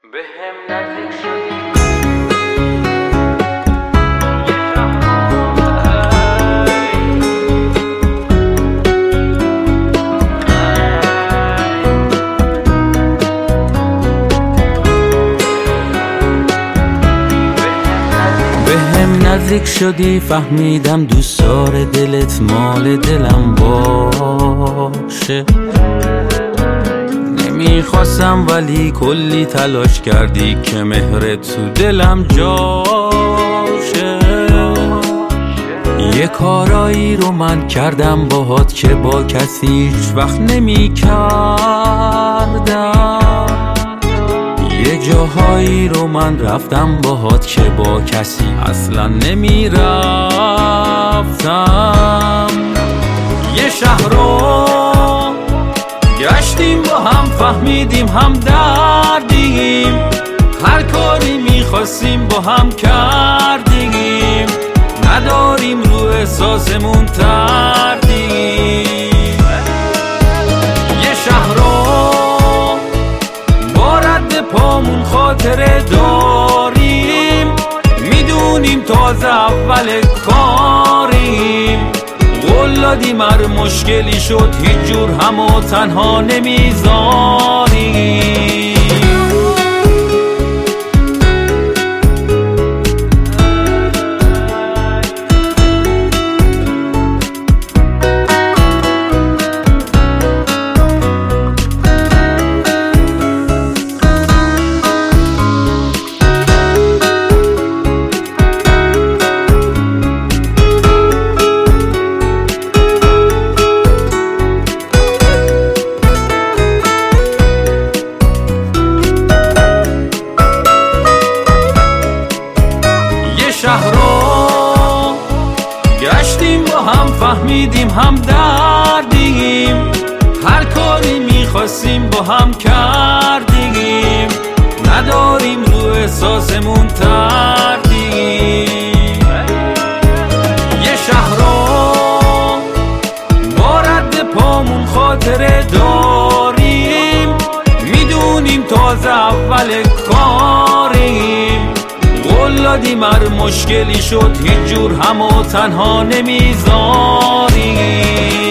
بهم نزدیک شدی نزدیک شدی فهمیدم دوست داره دلت مال دلم باشه. نمیخواستم ولی کلی تلاش کردی که مهرت تو دلم جاشه. یه کارایی رو من کردم باهات که با کسی هیچ وقت نمی کردم. یه جاهایی رو من رفتم باهات که با کسی اصلا نمی رفتم. یه شهر رو گشتیم با هم فهمیدیم هم دردیم. هر کاری میخواستیم با هم کردیم. نداریم رو احساسمون تردیم. یه شهر رو با رد پامون خاطره داریم. میدونیم تازه اول کاریم. قول دادیم هر مشکلی شد هیچ جور همو تنها نمیذاریم. شهر رو گشتیم با هم فهمیدیم هم دردیم. هر کاری میخواستیم با هم کردیم. نداریم رو احساسمون تردیم. یه شهر رو با رد پامون خاطره داریم. میدونیم تازه اول کاریم. قول دادیم هر مشکلی شد هیچ جور همو تنها نمیذاریم.